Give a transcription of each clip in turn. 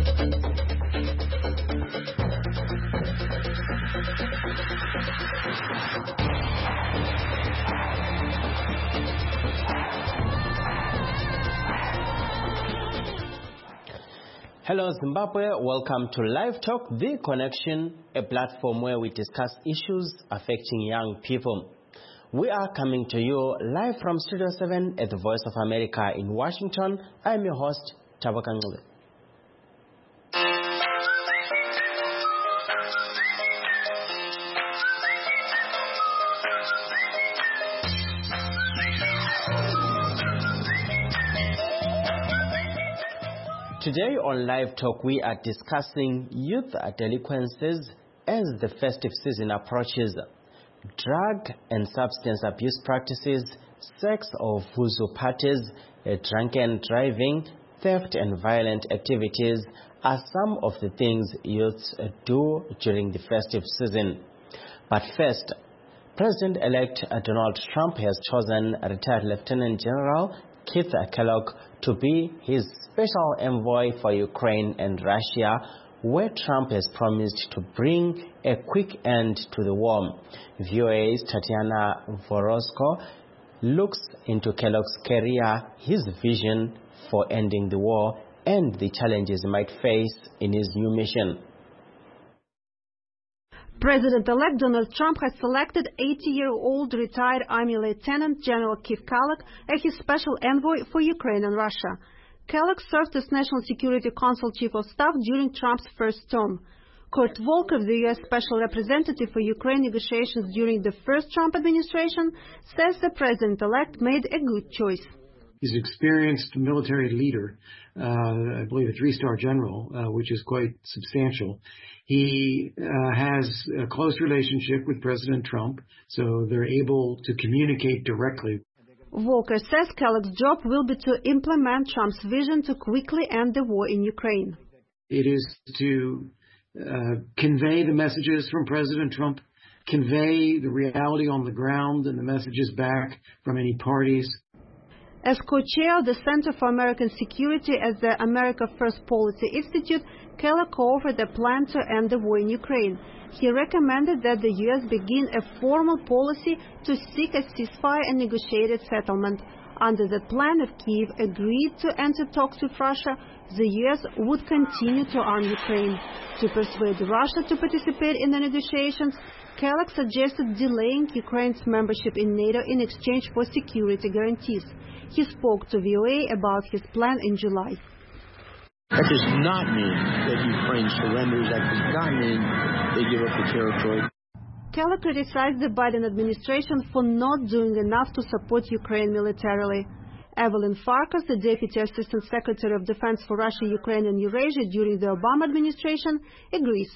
Hello Zimbabwe, welcome to Live Talk, The Connection, a platform where we discuss issues affecting young people. We are coming to you live from Studio 7 at the Voice of America in Washington. I'm your host, Tabaka Ngule. Today on Live Talk, we are discussing youth delinquencies as the festive season approaches, drug and substance abuse practices, sex or vuzu parties, drunken driving, theft and violent activities are some of the things youths do during the festive season. But first, President-elect Donald Trump has chosen retired Lieutenant General Keith Kellogg to be his special envoy for Ukraine and Russia, where Trump has promised to bring a quick end to the war. VOA's Tatiana Vorosco looks into Kellogg's career, his vision for ending the war, and the challenges he might face in his new mission. President-elect Donald Trump has selected 80-year-old retired Army Lieutenant General Keith Kellogg as his special envoy for Ukraine and Russia. Kellogg served as National Security Council Chief of Staff during Trump's first term. Kurt Volker, the U.S. Special Representative for Ukraine negotiations during the first Trump administration, says the President-elect made a good choice. He's an experienced military leader, I believe a three-star general, which is quite substantial. He has a close relationship with President Trump, so they're able to communicate directly. Volker says Kellogg's job will be to implement Trump's vision to quickly end the war in Ukraine. It is to convey the messages from President Trump, convey the reality on the ground and the messages back from any parties. As co-chair of the Center for American Security at the America First Policy Institute, Kellogg co-authored a plan to end the war in Ukraine. He recommended that the U.S. begin a formal policy to seek a ceasefire and negotiated settlement. Under the plan, if Kyiv agreed to enter talks with Russia, the U.S. would continue to arm Ukraine. To persuade Russia to participate in the negotiations, Kellogg suggested delaying Ukraine's membership in NATO in exchange for security guarantees. He spoke to VOA about his plan in July. That does not mean that Ukraine surrenders. That does not mean they give up the territory. Kellogg criticized the Biden administration for not doing enough to support Ukraine militarily. Evelyn Farkas, the Deputy Assistant Secretary of Defense for Russia, Ukraine and Eurasia during the Obama administration, agrees.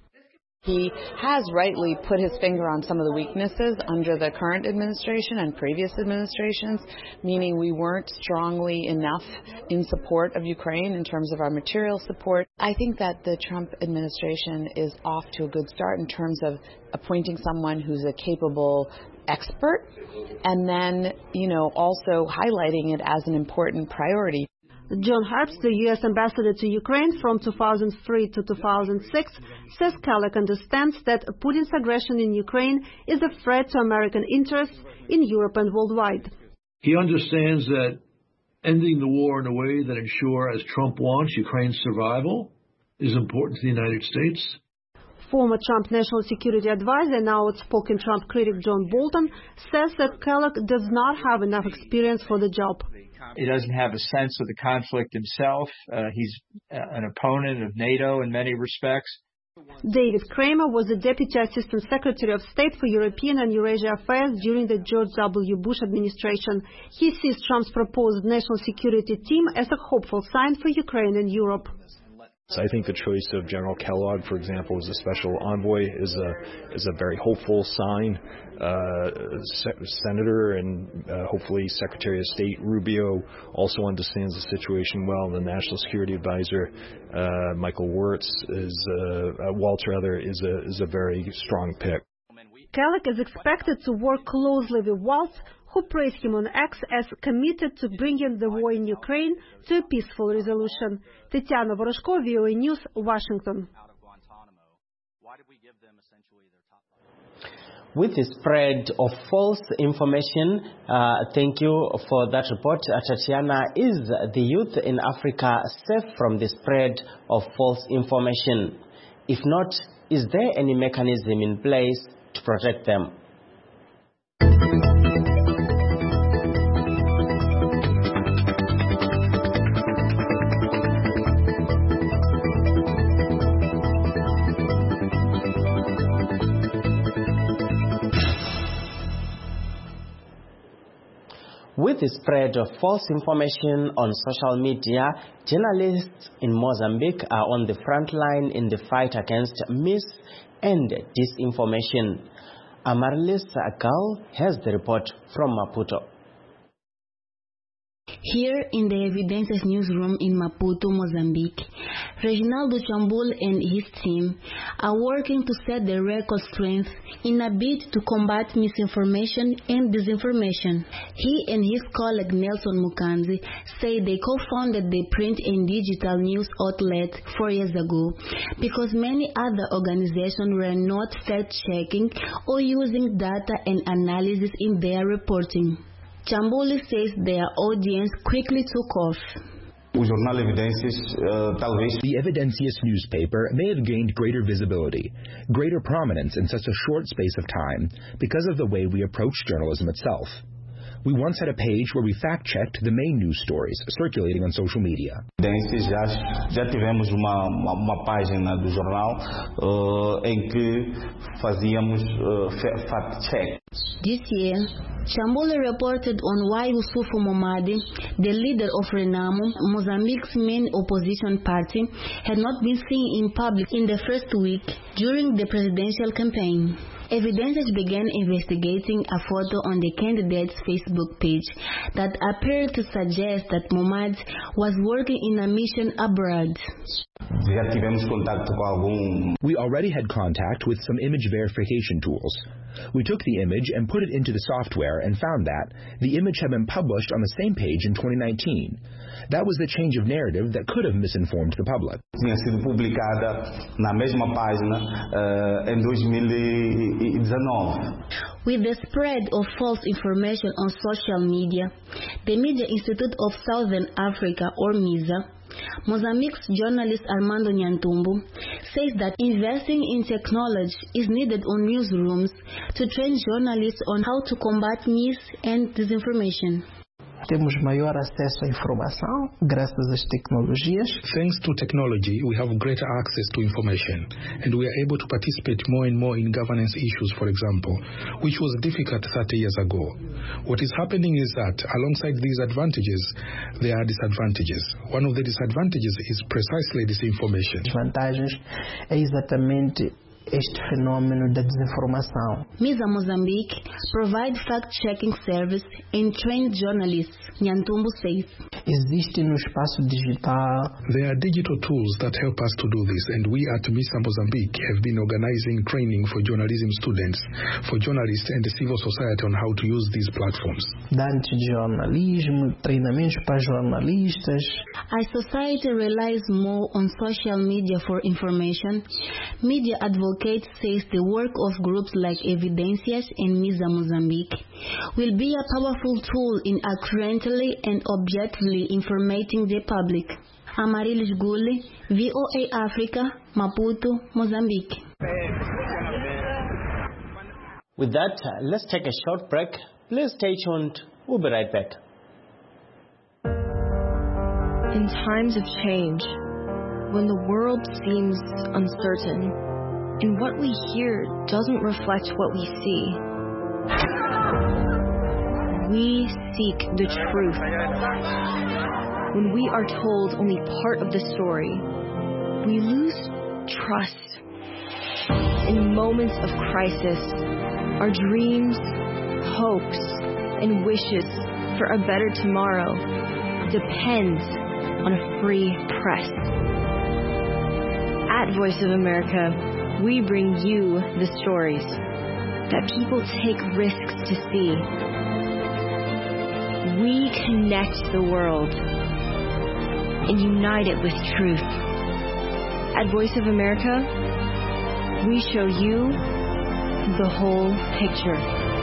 He has rightly put his finger on some of the weaknesses under the current administration and previous administrations, meaning we weren't strongly enough in support of Ukraine in terms of our material support. I think that the Trump administration is off to a good start in terms of appointing someone who's a capable expert and then, also highlighting it as an important priority. John Herbst, the U.S. ambassador to Ukraine from 2003 to 2006, says Kellogg understands that Putin's aggression in Ukraine is a threat to American interests in Europe and worldwide. He understands that ending the war in a way that ensures, as Trump wants, Ukraine's survival is important to the United States. Former Trump National Security Advisor and now outspoken Trump critic John Bolton says that Kellogg does not have enough experience for the job. He doesn't have a sense of the conflict himself. He's an opponent of NATO in many respects. David Kramer was the Deputy Assistant Secretary of State for European and Eurasia Affairs during the George W. Bush administration. He sees Trump's proposed national security team as a hopeful sign for Ukraine and Europe. So I think the choice of General Kellogg, for example, as a special envoy is a very hopeful sign. Senator and hopefully Secretary of State Rubio also understands the situation well. The National Security Advisor Michael Waltz is a very strong pick. Kellogg is expected to work closely with Waltz, who praised him on X as committed to bringing the war in Ukraine to a peaceful resolution. Tetiana Voroshko, VOA News, Washington. With the spread of false information, thank you for that report, Tatiana. Is the youth in Africa safe from the spread of false information? If not, is there any mechanism in place to protect them? With the spread of false information on social media, journalists in Mozambique are on the front line in the fight against mis- and disinformation. Amarlis Akal has the report from Maputo. Here in the Evidências newsroom in Maputo, Mozambique, Reginaldo Chambul and his team are working to set the record strength in a bid to combat misinformation and disinformation. He and his colleague Nelson Mukanzi say they co-founded the print and digital news outlet 4 years ago because many other organizations were not fact-checking or using data and analysis in their reporting. Chambuli says their audience quickly took off. The Evidências newspaper may have gained greater visibility, greater prominence in such a short space of time because of the way we approach journalism itself. We once had a page where we fact-checked the main news stories circulating on social media. Já tivemos uma página do jornal em que fazíamos fact-check. This year, Chambule reported on why Yusufu Momadi, the leader of Renamo, Mozambique's main opposition party, had not been seen in public in the first week during the presidential campaign. Evidências began investigating a photo on the candidate's Facebook page that appeared to suggest that Momad was working in a mission abroad. We already had contact with some image verification tools. We took the image and put it into the software and found that the image had been published on the same page in 2019. That was the change of narrative that could have misinformed the public. Tinha sido publicada na mesma página em 2019. With the spread of false information on social media, the Media Institute of Southern Africa, or MISA, Mozambique's journalist Armando Nyantumbu says that investing in technology is needed on newsrooms to train journalists on how to combat mis- and disinformation. Temos maior acesso à informação graças às tecnologias. Thanks to technology, we have greater access to information, and we are able to participate more and more in governance issues, for example, which was difficult 30 years ago. What is happening is that, alongside these advantages, there are disadvantages. One of the disadvantages is precisely disinformation. As vantagens é exatamente este fenômeno da desinformação. MISA Mozambique provide fact-checking service and trained journalists, Nyantumbu says. Existe no espaço digital. There are digital tools that help us to do this, and we at MISA Mozambique have been organizing training for journalism students, for journalists and the civil society on how to use these platforms. Dante de jornalismo, treinamentos para jornalistas. As society relies more on social media for information, media advocates says the work of groups like Evidências and MISA Mozambique will be a powerful tool in accurately and objectively informating the public. Amarilis Gulli, VOA Africa, Maputo, Mozambique. With that, let's take a short break. Please stay tuned. We'll be right back. In times of change, when the world seems uncertain, and what we hear doesn't reflect what we see, we seek the truth. When we are told only part of the story, we lose trust. In moments of crisis, our dreams, hopes, and wishes for a better tomorrow depends on a free press. At Voice of America, we bring you the stories that people take risks to see. We connect the world and unite it with truth. At Voice of America, we show you the whole picture.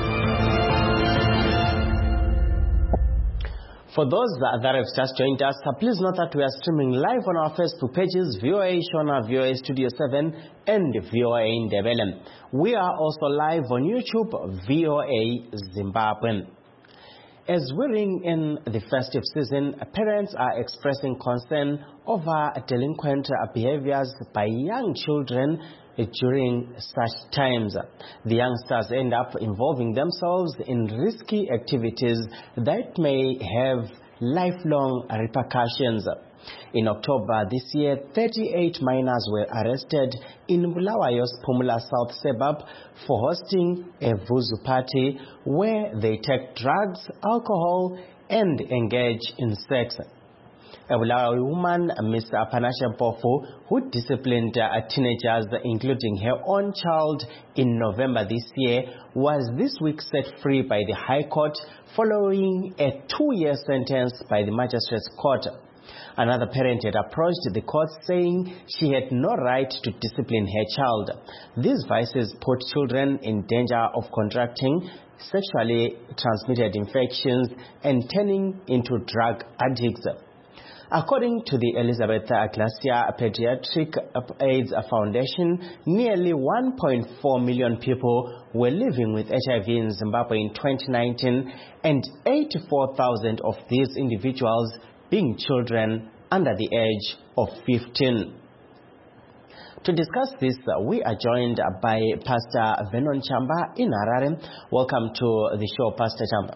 For those that have just joined us, please note that we are streaming live on our Facebook pages, VOA Shona, VOA Studio 7, and VOA Ndebele. We are also live on YouTube, VOA Zimbabwe. As we ring in the festive season, parents are expressing concern over delinquent behaviors by young children during such times. The youngsters end up involving themselves in risky activities that may have lifelong repercussions. In October this year, 38 minors were arrested in Bulawayo's Pumula South suburb for hosting a vuzu party where they take drugs, alcohol, and engage in sex. A Bulawayo woman, Ms. Panasha Mpofu, who disciplined teenagers, including her own child, in November this year, was this week set free by the High Court following a 2-year sentence by the Magistrates Court. Another parent had approached the court saying she had no right to discipline her child. These vices put children in danger of contracting sexually transmitted infections and turning into drug addicts. According to the Elizabeth Glacier Pediatric AIDS Foundation, nearly 1.4 million people were living with HIV in Zimbabwe in 2019, and 84,000 of these individuals being children under the age of 15. To discuss this, we are joined by Pastor Vernon Chamba in Harare. Welcome to the show, Pastor Chamba.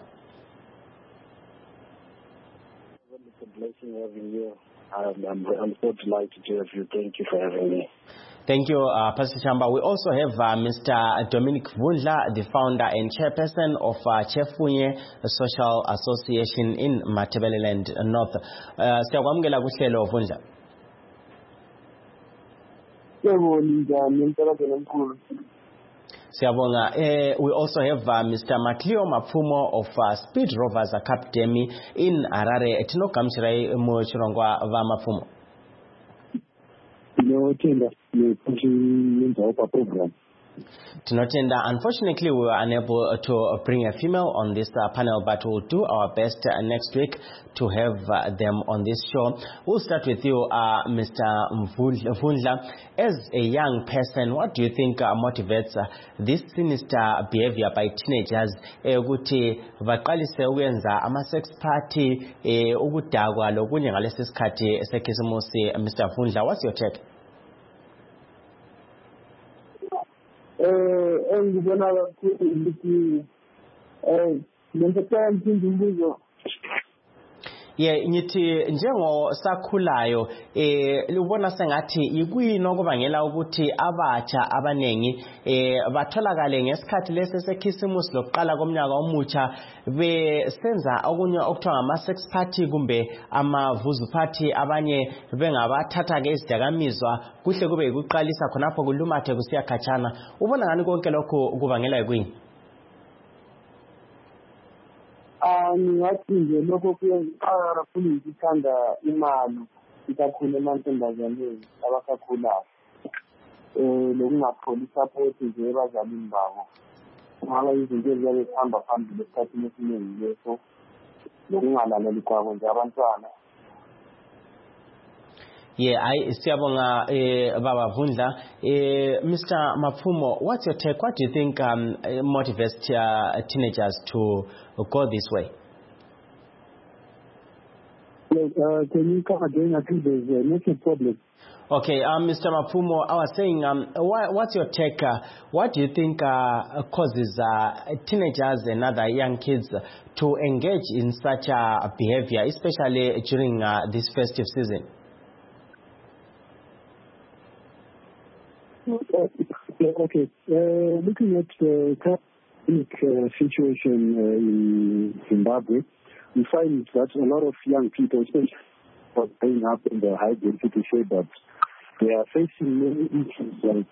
It's a blessing having you. I'm so delighted to have you. Thank you for having me. Thank you, Pastor Chamba. We also have Mr. Dominic Vundla, the founder and chairperson of Chefunye Social Association in Matabeleland North. Siyakwamukela kuhlelo Vundla. Siyabonga. We also have Mr. Matlio Mapfumo of Speed Rovers Academy in Harare. Tinokamchirai mu chirongwa va Mapfumo. Tinotenda. Unfortunately, we were unable to bring a female on this panel, but we'll do our best next week to have them on this show. We'll start with you, Mr. Mvundla. As a young person, what do you think motivates this sinister behavior by teenagers? Ukuthi baqalise ukwenza ama-sex party, ukudakwa lokunye ngalesi sikhathi sekhisimusi. Mr. Mvundla, what's your take? Ngibona kakhulu ukuthi ngempela imbuzo. Ngithi njengo sakhulayo ubona sengathi ikuyini okubangela ukuthi abatsha abanengi batholakale ngesikhathi lesi sekhisimusi lokuqala komnyaka omutsha besenza okunye okuthiwa ngama-sex party kumbe amavuzu party, abanye bengabathatha ke izidakamizwa kuhle kube yikuqalisa khonapho kulumathe kusiya khatshana. Ubona ngani konke lokho kubangela yikuyini? Ngingathi nje lokho kuyenza kakhulu ngithanda imali ikakhulu emantombazaneni abasakhulayo, lokungatholi support nje ebazalini babo. Kungaba izinto eziyabe zihamba phambili esikhathini esiningi leso, lokungalaleli kwabo nje abantwana. Siyabonga Baba Vundla. Mr. Mapfumo, what's your take? What do you think motivates teenagers to go this way? Can you come again? I think there's a major problem. Okay, Mr. Mapfumo, I was saying, what's your take? What do you think causes teenagers and other young kids to engage in such a behavior, especially during this festive season? Okay. Looking at the current situation in Zimbabwe, we find that a lot of young people, especially growing up in the high density suburbs, they are facing many issues like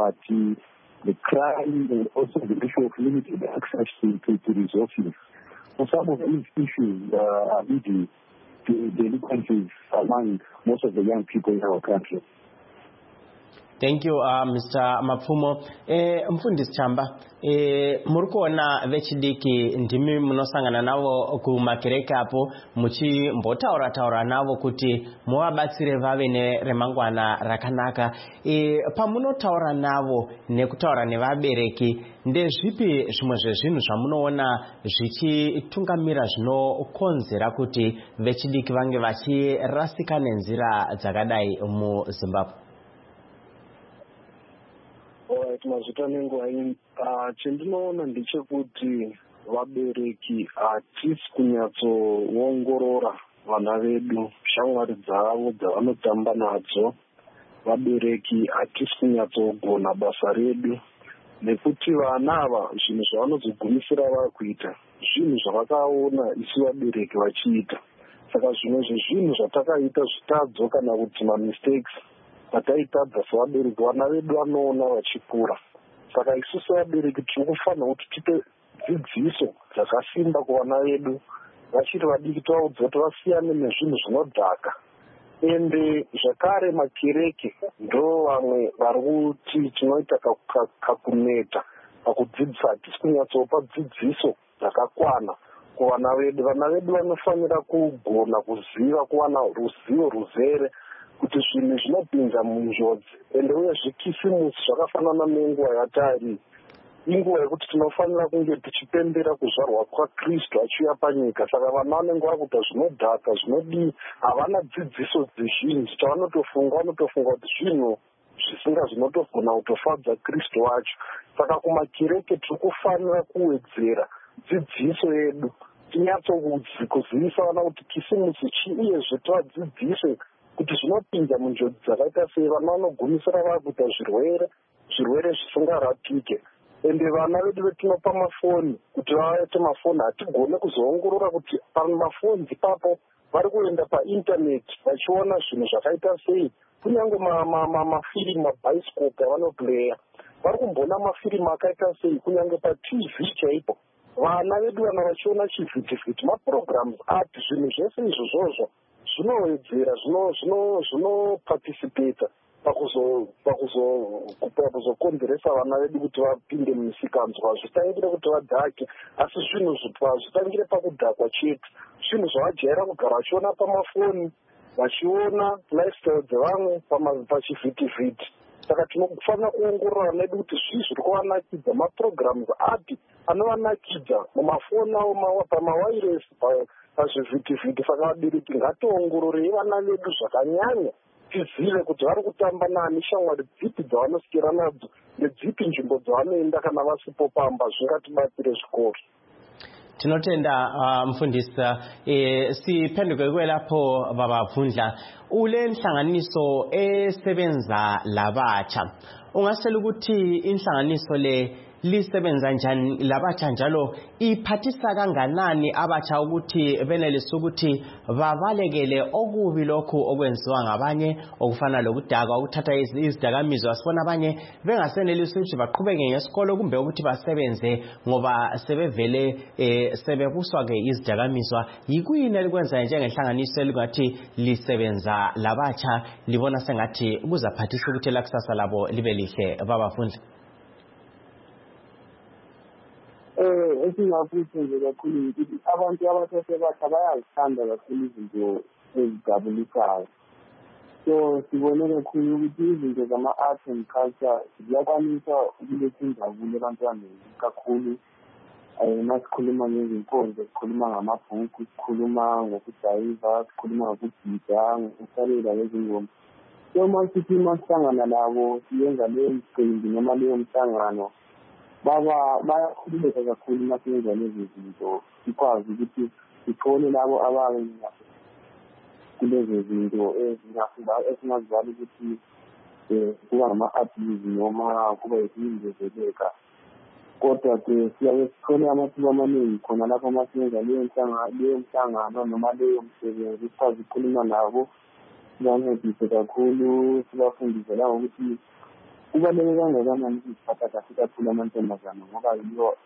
poverty, the crime, and also the issue of limited access to resources. So some of these issues are leading to delinquencies among most of the young people in our country. Thank you, Mr. Mapfumo. Mfundisi Chamba, murikuona vechidiki ndimi munosangana navo kumakereke apo muchimbotaura navo kuti muvabatsire vave neremangwana rakanaka. Pamunotaura navo nekutaura nevabereki, ndezvipi zvimwe zvezvinhu zvamunoona zvichitungamira zvinokonzera kuti vechidiki vange vachirasika nenzira dzakadai muZimbabwe? Mazita nenguva ini chendinoona ndechekuti vabereki hatisi kunyatsoongorora vana vedu, shamwari dzavo dzavanotamba nadzo. Vabereki hatisi kunyatsogona basa redu, nekuti vana ava zvinhu zvavanozogumisira vakuita zvinhu zvavakaona isu vabereki vachiita. Saka zvimwe zvezvinhu zvatakaita zvitadzo kana kuti mamistakes ataitadza sevabereki vana vedu vanoona vachikura. Saka isusu vabereki tiri kufanira kuti tipe dzidziso dzakasimba kuvana vedu vachiri vadiki, tovaudza kuti vasiyane nezvinhu zvinodhaka. Ende zvakare makereke ndo vamwe vari kuti tinoita kakuneta pakudzidzisa. Hatisi kunyatsopa dzidziso dzakakwana kuvana vedu. Vana vedu vanofanira kugona kuziva, kuwana ruzivo ruzere kuti zvinhu zvinopinza munjodzi. Ende uye zvikisimusi zvakafanana nenguva yatari, inguva yekuti tinofanira kunge tichipembera kuzvarwa kwaKristu achiuya panyika. Saka vana vanenge vakuita zvinodhaka, zvinodii, havana dzidziso dzizhinji. Chavanotofunga kuti zvinhu zvisinga zvinotogona kutofadza Kristu wacho. Saka kumakereke tiri kufanira kuwedzera dzidziso yedu, tinyatso-kuzivisa vana kuti kisimusi chii, uyezve tivadzidzise kuti zvinopinza munjodzi dzakaita sei. Vana vanogumisira vakuita zvirwere zvisingarapike. Ende vana vedu vetinopa mafoni kuti vaite mafoni, hatigone kuzoongorora kuti pamafoni ipapo vari kuenda paintaneti vachiona zvinhu zvakaita sei. Kunyange mafirimu, mabhaisikopu avanopureya, vari kumbona mafirimu akaita sei. Kunyange paTV chaipo, vana vedu vana vachiona chivhitivhiti, mapurogiramu api, zvinhu zvese izvozvozvo zvinowedzera, zvinopatisipeta pakuzokonzeresa vana vedu kuti vapinde mumisikanzwa. Hazvitangire kuti vadhake, asi zvinhu zvitangire pakudhakwa chetu. Zvinhu zvavajaira kugara vachiona pamafoni, vachiona lifestyle dzevamwe pachivhitivhiti. Saka tinofanira kuongorora vana vedu kuti zvii zviri kuvanakidza, mapurogiramu api anovanakidza mumafoni avo, pamawayiresi, pazvivhitivhiti. Saka vabereki ngationgororei vana vedu zvakanyanya, tizive kuti vari kutamba nani, shamwari dzipi dzavanosikira nadzo, nedzipi nzvimbo dzavanoenda kana vasipo pamba. Zvingatibatsire zvikoro. Tinotenda mfundisi. Siphenduke kwelapho baba Vundla, ule nhlanganiso esebenza labatsha, ungasela ukuthi inhlanganiso le lisebenza njani labatsha, njalo iphathisa kanganani abatsha ukuthi benelise ukuthi babalekele okubi lokhu okwenziwa ngabanye, okufana lokudakwa, ukuthatha izidakamizwa. Sibona abanye bengasenelisi ukuthi baqhubeke ngesikolo kumbe ukuthi basebenze ngoba sebevele sebebuswa ke izidakamizwa. Yikuyini elikwenza njengenhlanganiso elingathi lisebenza labatsha libona sengathi kuzaphathisa ukuthi lakusasa labo libe lihle, baba Vundla? Esingakuthi nje kakhulu ukuthi abantu abasebasha bayazithanda kakhulu izinto ezidabulisayo. So sibone kakhulu ukuthi izinto zama-art and culture ziyakwanisa ukuletha injabulo ebantwaneni kakhulu. Masikhuluma ngezinkonzo, sikhuluma ngamabhuku, sikhuluma ngokudayiva, sikhuluma ngokugida, ngokuhlabelela ngezingoma. So masithi masihlangana nabo siyenza leyo mcimbi noma leyo mhlangano, bayakhululeka kakhulu masenza lezi zinto, sikwazi ukuthi sithole labo ababe kulezo zinto esingazibala ukuthi kuba ngama-abuse noma kuba yizindezeleka. Kodwa-ke siyabe sithole amathuba amaningi khona lapho masenza leyo mhlangano noma leyo msebenzi, sikwazi ukukhuluma nabo, sibancedise kakhulu, sibafundise langokuthi kubaluleke kangakanani ukuziphatha kahle kakhulu amantombazane, ngoba yiyo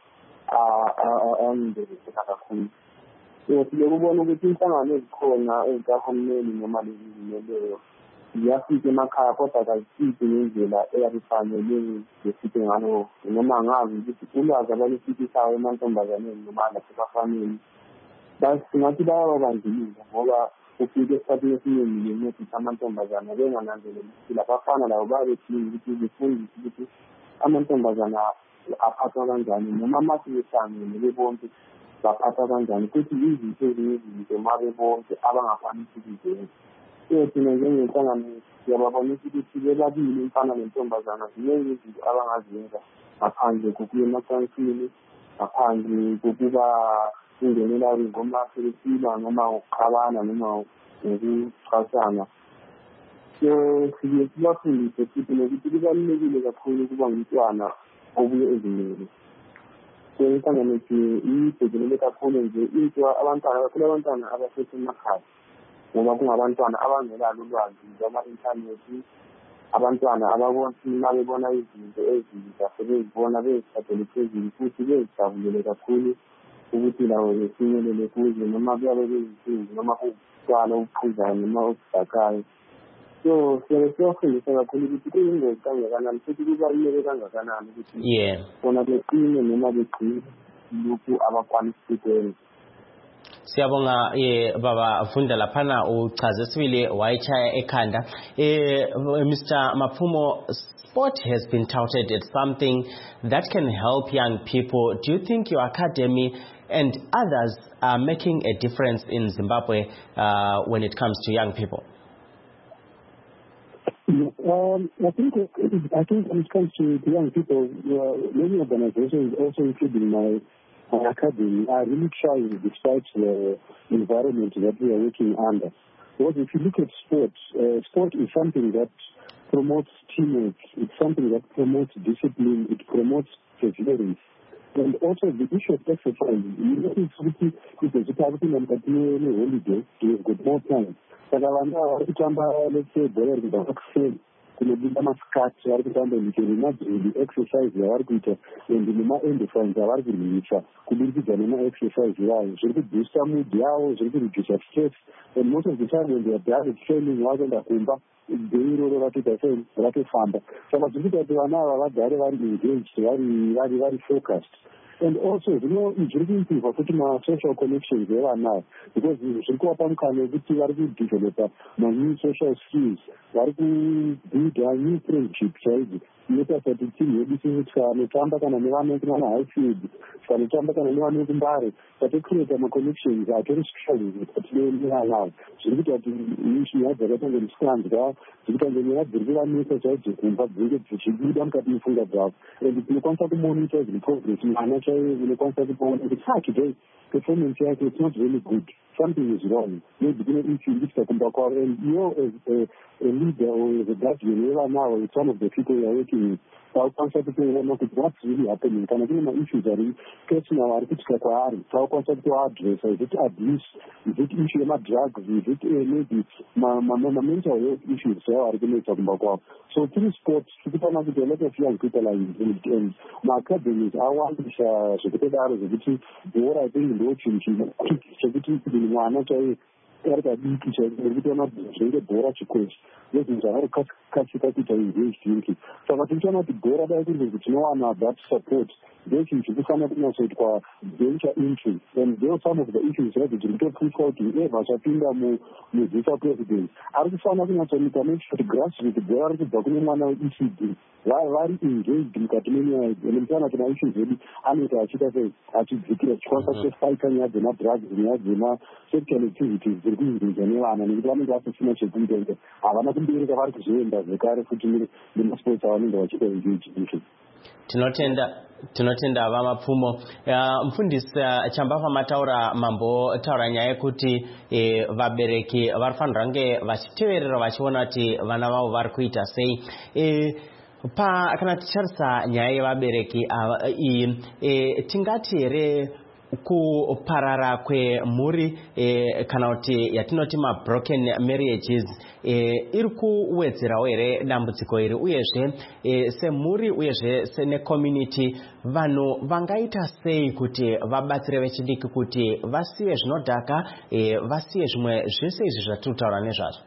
angibereka kakhulu. So siyokubona ukuthi inhlangano ezikhona ezikahulumeni noma lezizimeleyo ziyafika emakhaya kodwa kazifiki ngendlela eyabifanele zifike ngalo, noma ngazi ukuthi ulwazi abalufitisayo emantombazaneni noma nasebafamini singathi bayababandlulula, ngoba ufike esikhathini esiningi ngencedisa amantombazana bengananzeleli ukuthi labafana labo babethini ukuthi zifundise ukuthi amantombazana aphathwa kanjani, noma mase behlangene bebonke baphathwa kanjani, futhi izinto ezinezinto ma bebonke abangakwanisi ukuzenza. So thina njengenhlangano siyababonisa ukuthi bebabili umfana nentombazana ziningi izinto abangazenza ngaphandle kokuya emacansini, ngaphandle kokuba ungenela ingoma selesila noma ukuxabana noma ukuchasana. So siyabafundisa futhi nokuthi kubalulekile kakhulu ukuba ngumntwana obuye ezimele. So inhlangano yethu ibhekelele kakhulu nje into abantwana abasemakhaya, ngoba kungabantwana abangelalo ulwazi lwama-inthanethi, abantwana ababona bebona izinto ezintsha sebezibona bezithathele phezulu futhi bezijabulele kakhulu ukuthi lawo befinyelele kuzo, noma kuyabe beyizinto noma ukutshwala ukuphuzayo noma okudakayo. So siyafundisa kakhulu ukuthi kuyingozi kangakanani futhi kubaluleke kangakanani ukuthi bona beqine noma begcine lokhu abakwanisa ukwenza. Siyabonga baba Vunda laphana uchaze sibili wayechaya ekhanda. Mr. Maphumo, sport has been touted as something that can help young people. Do you think your academy and others are making a difference in Zimbabwe when it comes to young people? I think when it comes to young people, many organizations, also including my academy, are really trying despite the environment that we are working under. Because if you look at sport is something that promotes teamwork, it's something that promotes discipline, it promotes perseverance. And also the issue of exercise, it's a holiday, we've got more time. But let's say, kunobinda masikati vari kutamba imagine the exercise yavari kuita and nemaendorphins avari kurwisa kubudikidza nemaexercise yayo zviri kuboosta mood yavo, zviri kuredusa stress, and most of the time when they are done with training vakaenda kumba dei iroro ratoita sei ratofamba. Saka zviri kuita kuti vana ava vagare vari engaged, vari focused. And also, zviri kuitirwa kuti ma-social connections evana, because zviri kuvapa mukana wekuti vari kudevelopa ma-new social skills, vari kubuilda new friendship chaidzo, inoita kuti timu yedu tikanotamba kana nevana highfield, tikanotamba kana nevana vekumbare, tatocreata ma-connections atori strong kuti nevanawo. Zviri kuita kuti nyaya dzakaita musikanzwa, zviri kuita nyaya dziri kuvanesa chaidzo kumba dzinenge dzichibuda mukati mepfungwa dzavo, and tinokwanisa kumonita progress mwana unokwanisa kuona kuti today performance yake it's not really good, something is wrong, maybe kune issue ichita kumba kwavo, and you as a leader or as a guardian now, it's one of the people you are working with. Taukwanisa kutoona kuti what's really happening, kana kune ma-issues ari personal ari kutika kwaari, taukwanisa kutoaddressa. Is it abuse, is it issue yema-drugs, is it maybe ma-mental health issues yavo ari kunoita kumba kwavo. So through sports tikufana kuti a lot of young people are involved, and ma-academies awandisa zvekutodaro zvekuti bhora I think ndo chinhu chekuti mwana chaiye ari kadiki chaikutoona zvenge bhora chikwesha nezvinhu zvavari kukasika kuita engaged thinking. Saka tichiona kuti bhora dai kuri kuti tinowana that support ndechinhu chikufanira kunyatsoitwa venture into, and there are some of the issues that zviri kutopushwa kuti vachapinda muvice president ari kufanira kunyatsoita make sure kuti grassroots bhora ri kubva kune mwana we-ECD vari engaged mukati menyaya idzi, and mutaana kuti maissues edu anoita achiita sei achidzikira achikwanisa kutofaita nyaya dzema-drugs, nyaya dzema-sexual activities dziri kuingiza nevana, nekuti vanenge vasisina chekuita, havana kumbereka vari kuzoenda zvekare futi nemasports avanenge vachiita engaged. Tinotenda vamapfumo. Mfundisi chambava mataura mambo taura nyaya yekuti vabereki varifanira kunge vachiteverera vachiona kuti vana vavo vari kuita sei. Kana ticharisa nyaya yevabereki iyi tingati here kuparara kwemhuri kana kuti yatinoti broken marriages iri kuwedzerawo here dambudziko iri, uyezve semhuri uyezve sene community vanhu vangaita sei kuti vabatsire vechidiki kuti vasiye zvinodhaka, vasiye zvimwe zvese izvi zvatiri kutaura nezvazvo?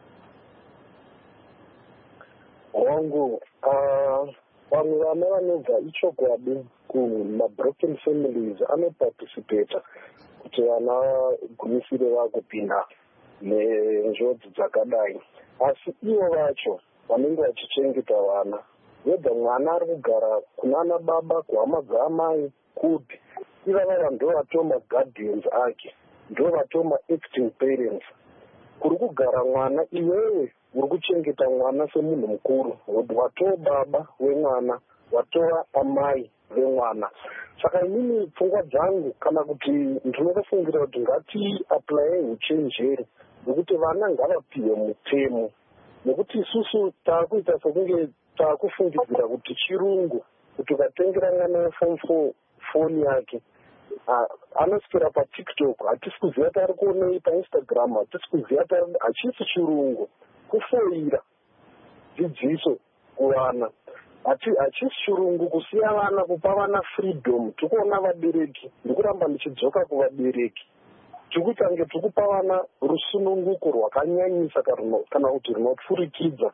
Wangu vamwe vana vanobva ichokwadi kumabroken families anoparticipata kuti vana vagumisire vakupinda nenjodzi dzakadai, asi ivo vacho vanenge vachichengeta vana, wega mwana ari kugara kunana baba, kuhama dzaamai, kuti ivava ndo vatoma guardians ake, ndo vatoma acting parents. Kuri kugara mwana, iwewe uri kuchengeta mwana semunhu mukuru, watova baba wemwana, watova amai vemwana. Saka inini pfungwa dzangu kana kuti ndinofungira kuti ngati apply uchenjeri nekuti vana ngavapiwe mutemo, nekuti isusu taakuita sekunge taakufungidzira kuti chirungu, kuti ukatengera mwana weform 4 foni yake anoswera paTikTok, hatisi kuziva kuti ari kuonei paInstagram, hatisi kuziva kuti hachisi chirungu, kufoira dzidziso kuvana, hachisi chirungu kusiya vana, kupa vana freedom. Tikuona vabereki, ndikuramba ndichidzoka kuvabereki, tikuita nge tikupa vana rusununguko rwakanyanyisa kana kuti runopfurikidza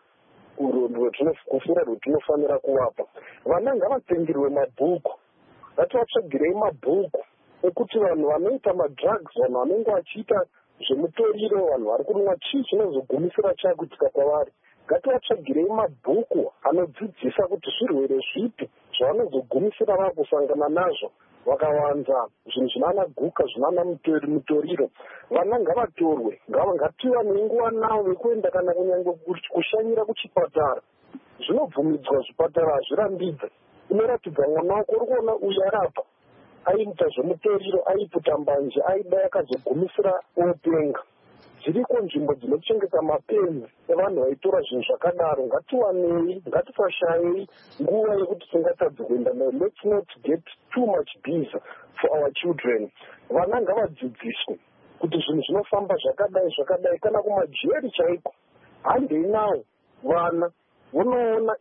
kufura rwetinofanira kuvapa. Vana ngavatengerwe mabhuku, ngativatsvagirei mabhuku ekuti vanhu vanoita madrugs, vanhu vanenge vachiita zvemutoriro, vanhu vari kunwa chii chinozogumisira chakuitika kwavari, ngativatsvagirei mabhuku anodzidzisa kuti zvirwere zvipi zvavanozogumisira vakusangana nazvo vakawanza zvinhu zvinana guka, zvinana mutoriro. Vana ngavatorwe, ngativa nenguva navo vekuenda kana kunyange kushanyira kuchipatara. Zvinobvumidzwa zvipatara, hazvirambidze. Unoratidza mwana wako uri kuona uyu arapa aiita zvemutoriro, aiputa mbanje, aida yakazogumisira openga. Dziriko nzvimbo dzinochengeta mapenzi evanhu vaitora zvinhu zvakadaro. Ngatiwanei, ngatisashayei nguva yekuti tingatadze kuenda nayo. Let's not get too much busy for our children. Vana ngavadzidziswe kuti zvinhu zvinofamba zvakadai kana kumajeri chaiko. Handei nawo vana, unoona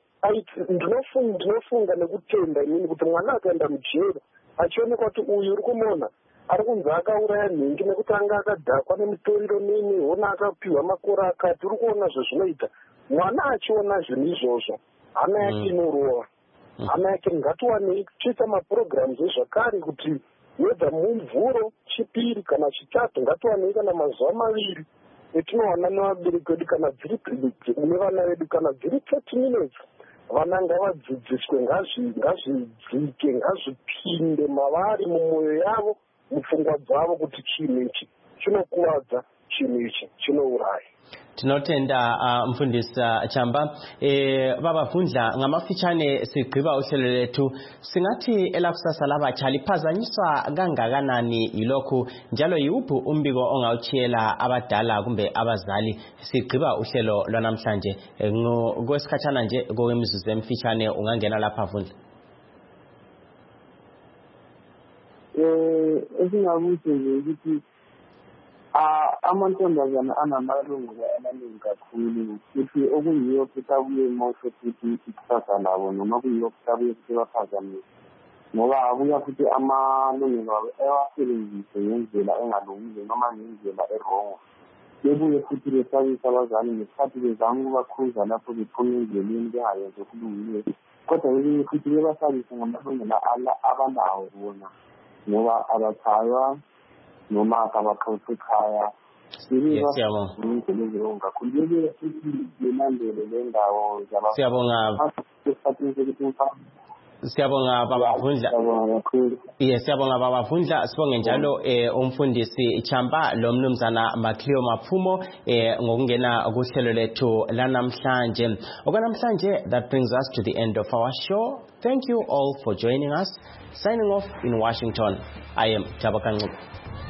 ndinofunga nekutenda inini kuti mwana akaenda mujeri achionekwa kuti uyu uri kumuona ari kunzi akauraya nhingi nekuti anga akadhakwa nemutoriro nini, ona akapiwa makore akati, uri kuona zvezvinoita. Mwana achiona zvinhu izvozvo, hana yake inorova. Hana yake ngatiwanei tichiita maprograms ezvakare kuti wedza mumvuro chipiri kana chitatu, ngatiwanei kana mazuva maviri etinowana nevabereki vedu kana nevana vedu kana dziri 30 minutes. Vana ngavadzidziswe, ngazvidzike, ngazvipinde mavari mumwoyo yavo, mupfungwa dzavo kuti chinhu ichi chinokuwadza, chinhu ichi chinouraya. Tinotenda mfundisi Chamba. Vabvunza ngamafitshane sigqiba uhlelo lethu, singathi elakusasa labatsha liphazanyiswa kangakanani yilokhu, njalo yiwuphi umbiko ongawutshiyela abadala kumbe abazali sigqiba uhlelo lwanamhlanje? Kwesikhatshana nje ngokwemizuzu emfitshane ungangena lapha Vundla. Esingakuthi nje ukuthi amantombazana anamalungelo amaningi kakhulu, futhi okuyiyo futhi abuye moshe futhi ikusasa labo, noma kuyiyo futhi abuye futhi baphazamisa, ngoba abuya futhi amalungelo abo ewasebenzise ngendlela engalungile noma ngendlela erongo. Bebuye futhi besabisa abazali ngesikhathi bezama ukubakhuza lapho bephuma endleleni bengayenzi okulungileyo, kodwa bebuye futhi bebasabise ngamalungelo abanawo bona, ngoba abatshaywa noma akabaxoxa ekhaya. Siyabonga Baba Vundla. Siyabonga Baba Vundla. Sibonge njalo umfundisi Chamba lo mnumzana Macleo Mapfumo ngokungena kuhlelo lethu lanamhlanje. Okwanamhlanje, that brings us to the end of our show. Thank you all for joining us. Signing off in Washington, I am Tabaka Ngcubo.